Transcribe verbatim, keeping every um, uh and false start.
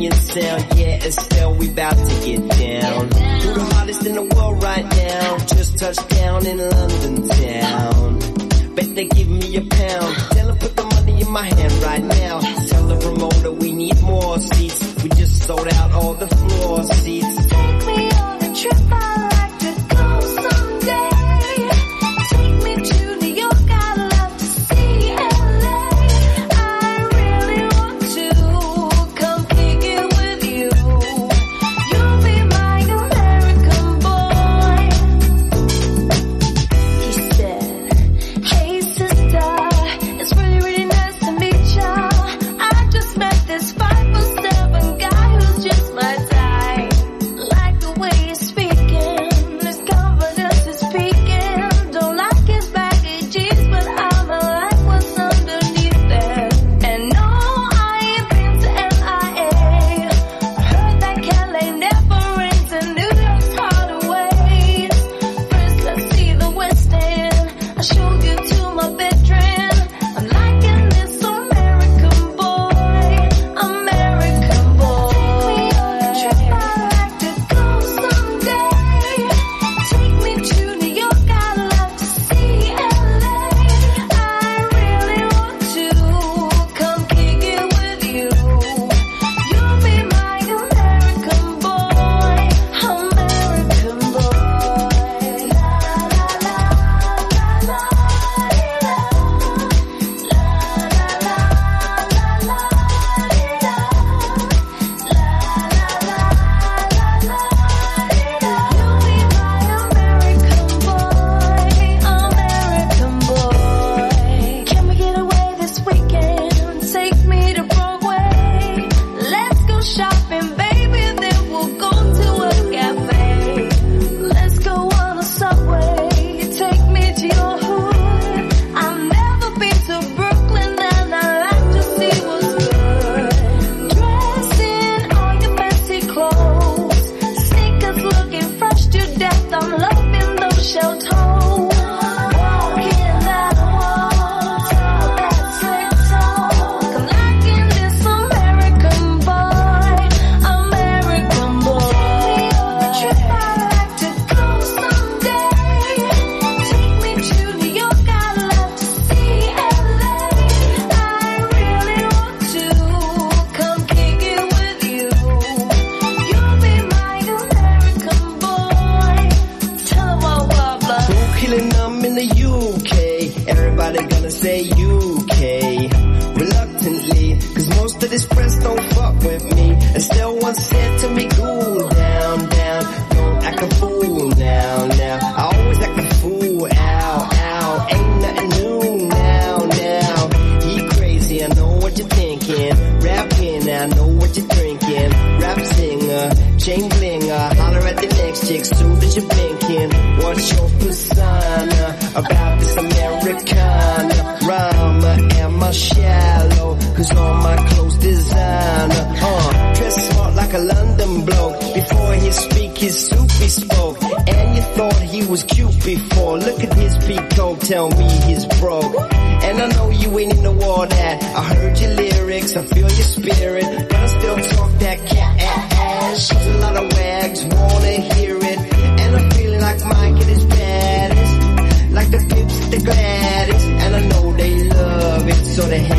Brazilian sound, yeah, Estelle, we bout to get down. Who the hottest in the world right now? Just touched down in London town. Bet they give me a pound. Tell her put the money in my hand right now. Tell the promoter we need more seats. We just sold out all the floor seats. Take me on a trip, I'd like to go someday. Take me to New York, I'd love to see L A. I really want to come kick it with you. You'll be my American boy. He said, hey sister, it's really, really nice to meet ya. I just met this five foot seven guy who's just my type. Like the way he's speaking, his confidence is peaking. Don't like his baggy jeans, but I'ma like what's underneath there. And no, I ain't been to L I A. Heard that Cali never rains and New York's harder ways. First, let's see the West End. I show you to my bedroom. I'm liking this American boy, American boy. Take me on a trip, I'd like to go someday. Take me to New York, I'd love to see L A. I really want to come kick it with you. You'll be my American boy, American boy. La la la la la la American boy. Can we get away this weekend? Take me to Broadway. Let's go shopping, baby, then we'll go to a cafe. Let's go on a subway. Take me to your hood. I've never been to Brooklyn and I like to see what's good. Dressed in all your fancy clothes, sneakers looking fresh to death. I'm loving those shell toes. Walking that walk, talk that slick talk. I'm liking this American boy, American boy. Take me on a trip, I'd like to go someday. Take me to New York, I'd love to see L A. I really want to come kick it with you. You'll be my American boy. Tell 'em what, what, blah. Who killing them in the U K? Everybody gonna say U K. Reluctantly, cause most of this press don't fuck with me. And still once said to me, cool down, down. Don't act a fool now, now. I always act a fool, ow, ow. Ain't nothing new now, now. He crazy, I know what you're thinking. Rapping, I know what you're drinking. Rap singer, chain blinger. Holler at the next chick soon as you're blinking. What's your persona about this Americana? Rhymer, am I shallow? Cause all my clothes designer. Uh, dress smart like a London bloke. Before he speak, his soup he spoke. And you thought he was cute before. Look at his peacoat, tell me he's broke. And I know you ain't in the war that. I heard your lyrics, I feel your spirit. But I still talk that cat ass. A lot of wags wanna hear it. And I'm feeling like Mike at his baddest. Like the pips at the gladdest. And I know they love it, so they